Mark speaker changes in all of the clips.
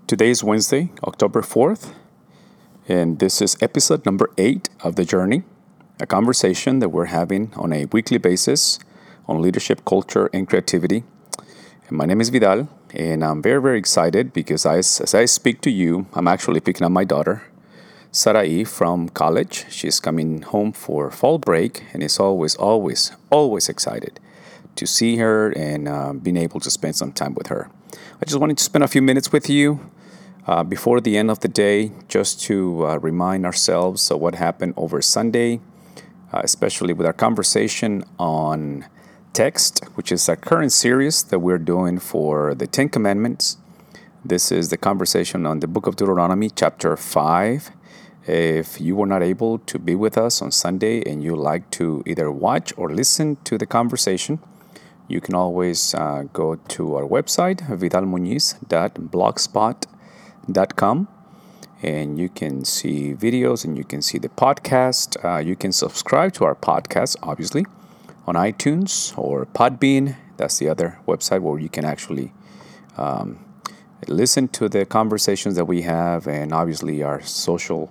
Speaker 1: Today is Wednesday, October 4th, and this is episode number 8 of The Journey, a conversation that we're having on a weekly basis on leadership, culture, and creativity. And my name is Vidal, and I'm very, very excited because as I speak to you, I'm actually picking up my daughter, Sarai, from college. She's coming home for fall break, and is always excited to see her and being able to spend some time with her. I just wanted to spend a few minutes with you before the end of the day, just to remind ourselves of what happened over Sunday, especially with our conversation on text, which is our current series that we're doing for the Ten Commandments. This is the conversation on the book of Deuteronomy, chapter 5. If you were not able to be with us on Sunday and you like to either watch or listen to the conversation, you can always go to our website, vidalmuniz.blogspot.com, and you can see videos and you can see the podcast. You can subscribe to our podcast, obviously, on iTunes or Podbean. That's the other website where you can actually listen to the conversations that we have, and obviously our social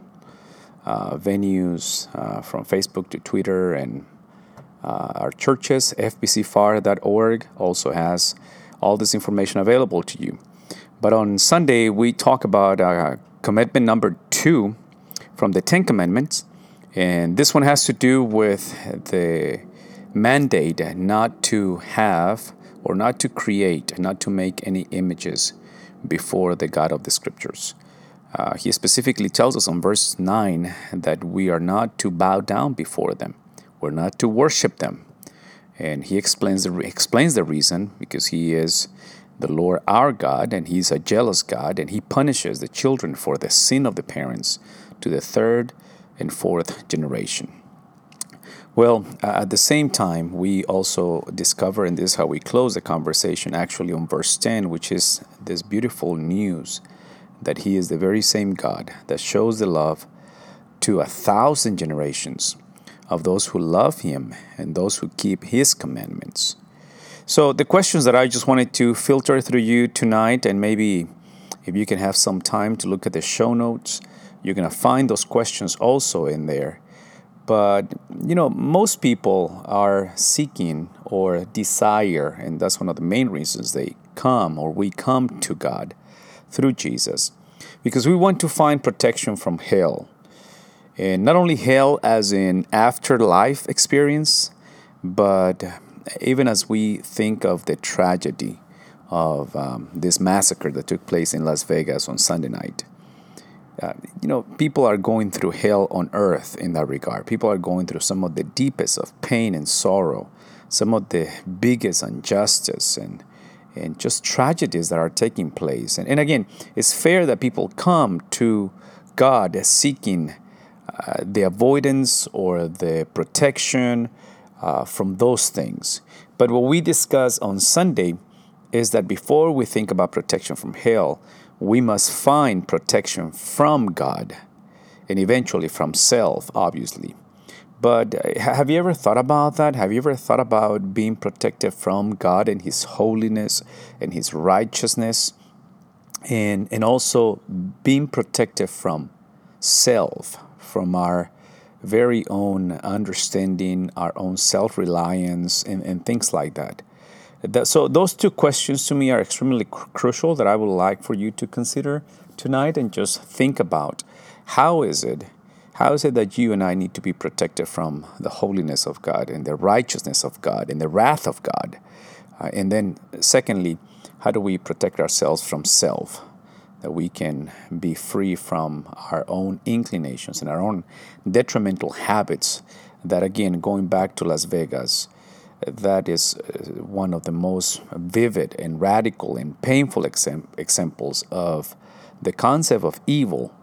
Speaker 1: venues from Facebook to Twitter, and our churches, fbcfar.org, also has all this information available to you. But on Sunday, we talk about commitment number 2 from the Ten Commandments. And this one has to do with the mandate not to have or not to create, not to make any images before the God of the Scriptures. He specifically tells us on verse 9 that we are not to bow down before them. We're not to worship them. And he explains the reason, because he is the Lord our God, and he's a jealous God, and he punishes the children for the sin of the parents to the third and fourth generation. Well, at the same time, we also discover, and this is how we close the conversation, actually on verse 10, which is this beautiful news that he is the very same God that shows the love to 1,000 generations of those who love him and those who keep his commandments. So the questions that I just wanted to filter through you tonight, and maybe if you can have some time to look at the show notes, you're going to find those questions also in there. But, most people are seeking or desire, and that's one of the main reasons we come to God through Jesus, because we want to find protection from hell. And not only hell as in afterlife experience, but even as we think of the tragedy of this massacre that took place in Las Vegas on Sunday night. People are going through hell on earth in that regard. People are going through some of the deepest of pain and sorrow, some of the biggest injustice and just tragedies that are taking place. And again, it's fair that people come to God seeking the avoidance or the protection from those things. But what we discuss on Sunday is that before we think about protection from hell, we must find protection from God and eventually from self, obviously. But have you ever thought about that? Have you ever thought about being protected from God and his holiness and his righteousness, and also being protected from self, from our very own understanding, our own self-reliance, and things like that? So those two questions to me are extremely crucial that I would like for you to consider tonight and just think about. How is it that you and I need to be protected from the holiness of God and the righteousness of God and the wrath of God? And then secondly, how do we protect ourselves from self, that we can be free from our own inclinations and our own detrimental habits that, again, going back to Las Vegas, that is one of the most vivid and radical and painful examples of the concept of evil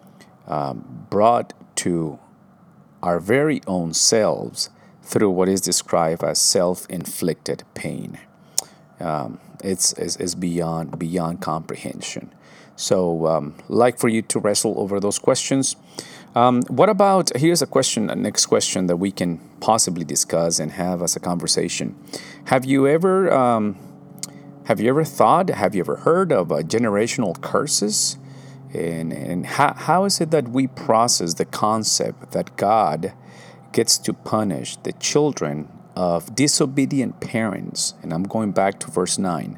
Speaker 1: brought to our very own selves through what is described as self-inflicted pain. It's beyond comprehension. So, like for you to wrestle over those questions. What about, here's a next question that we can possibly discuss and have as a conversation. Have you ever Have you ever thought, have you ever heard of generational curses? And how is it that we process the concept that God gets to punish the children of disobedient parents? And I'm going back to verse 9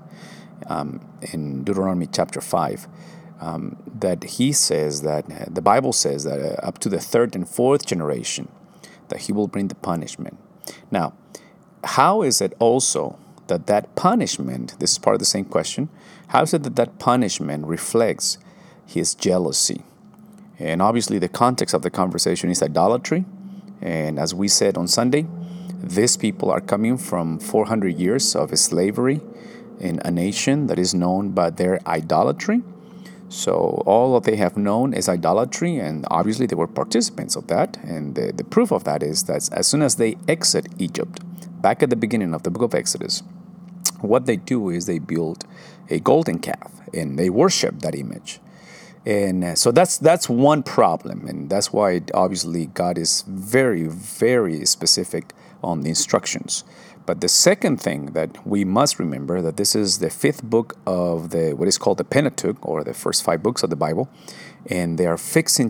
Speaker 1: in Deuteronomy chapter 5. That he says that the Bible says that up to the third and fourth generation, that he will bring the punishment. Now, how is it also that punishment, this is part of the same question, how is it that punishment reflects his jealousy? And obviously the context of the conversation is idolatry. And as we said on Sunday, these people are coming from 400 years of slavery in a nation that is known by their idolatry. So all that they have known is idolatry, and obviously they were participants of that. And the proof of that is that as soon as they exit Egypt, back at the beginning of the book of Exodus, what they do is they build a golden calf and they worship that image. And so that's one problem, and that's why obviously God is very, very specific on the instructions. But the second thing that we must remember, that this is the fifth book of the what is called the Pentateuch, or the first 5 books of the Bible, and they're fixing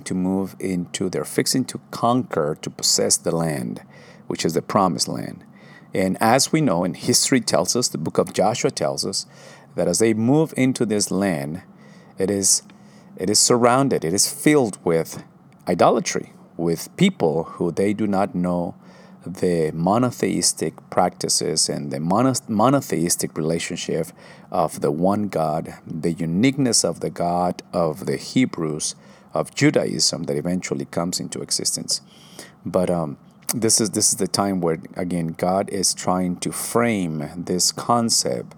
Speaker 1: to conquer, to possess the land, which is the promised land. And as we know, and history tells us, the book of Joshua tells us, that as they move into this land, it is surrounded, it is filled with idolatry, with people who they do not know the monotheistic practices and the monotheistic relationship of the one God, the uniqueness of the God of the Hebrews, of Judaism that eventually comes into existence. But this is the time where, again, God is trying to frame this concept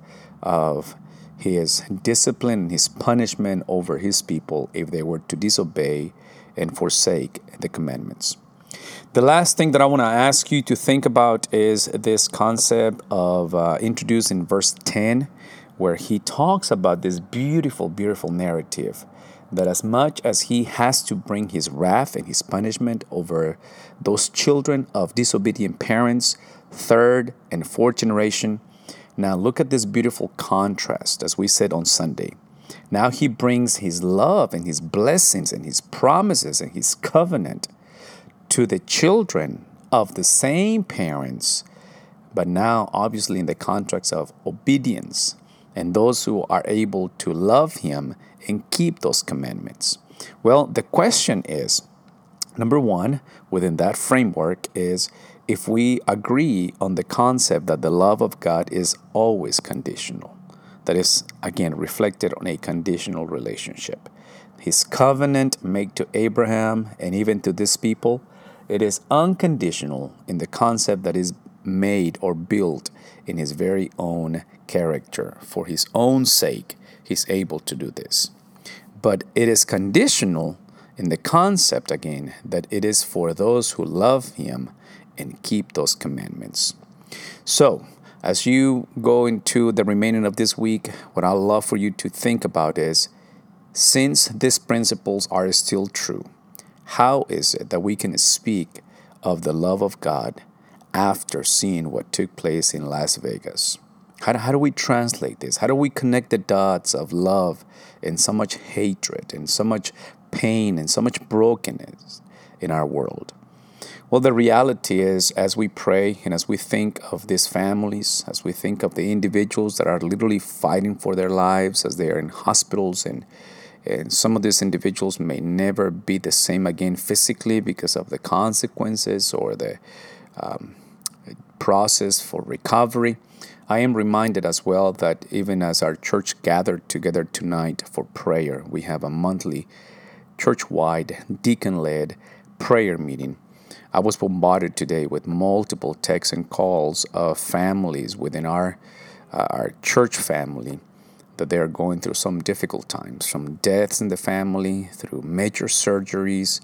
Speaker 1: of his discipline, his punishment over his people if they were to disobey and forsake the commandments. The last thing that I want to ask you to think about is this concept of introduced in verse 10, where he talks about this beautiful, beautiful narrative that as much as he has to bring his wrath and his punishment over those children of disobedient parents, third and fourth generation, now look at this beautiful contrast, as we said on Sunday. Now he brings his love and his blessings and his promises and his covenant to the children of the same parents, but now obviously in the context of obedience and those who are able to love him and keep those commandments. Well, the question is, number one, within that framework is if we agree on the concept that the love of God is always conditional. That is, again, reflected on a conditional relationship. His covenant made to Abraham and even to this people, it is unconditional in the concept that is made or built in his very own character. For his own sake, he's able to do this. But it is conditional in the concept, again, that it is for those who love him and keep those commandments. So, as you go into the remaining of this week, what I'd love for you to think about is, since these principles are still true, how is it that we can speak of the love of God after seeing what took place in Las Vegas? How do we translate this? How do we connect the dots of love and so much hatred and so much pain and so much brokenness in our world? Well, the reality is, as we pray and as we think of these families, as we think of the individuals that are literally fighting for their lives as they are in hospitals, and some of these individuals may never be the same again physically because of the consequences or the process for recovery. I am reminded as well that even as our church gathered together tonight for prayer, we have a monthly church-wide deacon-led prayer meeting. I was bombarded today with multiple texts and calls of families within our church family that they are going through some difficult times, from deaths in the family, through major surgeries,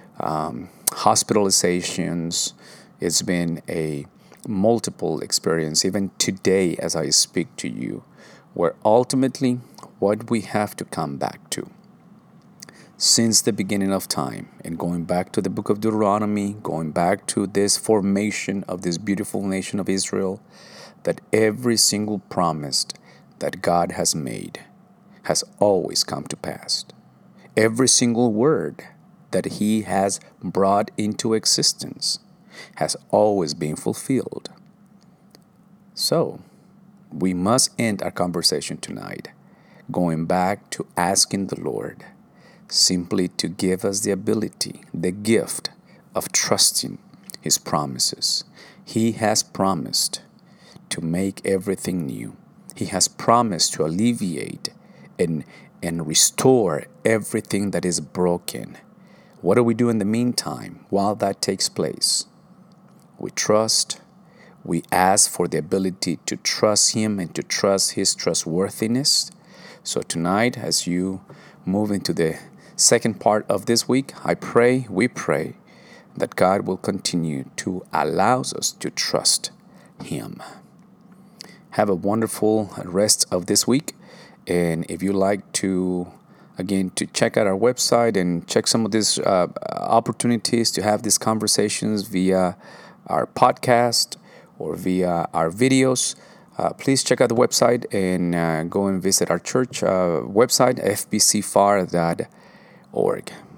Speaker 1: hospitalizations. It's been a multiple experience, even today as I speak to you, where ultimately what we have to come back to, since the beginning of time, and going back to the book of Deuteronomy, going back to this formation of this beautiful nation of Israel, that every single promise that God has made has always come to pass. Every single word that He has brought into existence has always been fulfilled. So, we must end our conversation tonight going back to asking the Lord simply to give us the ability, the gift of trusting His promises. He has promised to make everything new. He has promised to alleviate and restore everything that is broken. What do we do in the meantime while that takes place? We trust. We ask for the ability to trust Him and to trust His trustworthiness. So tonight, as you move into the second part of this week, we pray that God will continue to allow us to trust Him. Have a wonderful rest of this week. And if you like to, again, to check out our website and check some of these opportunities to have these conversations via our podcast or via our videos, please check out the website and go and visit our church website, fbcfar.org.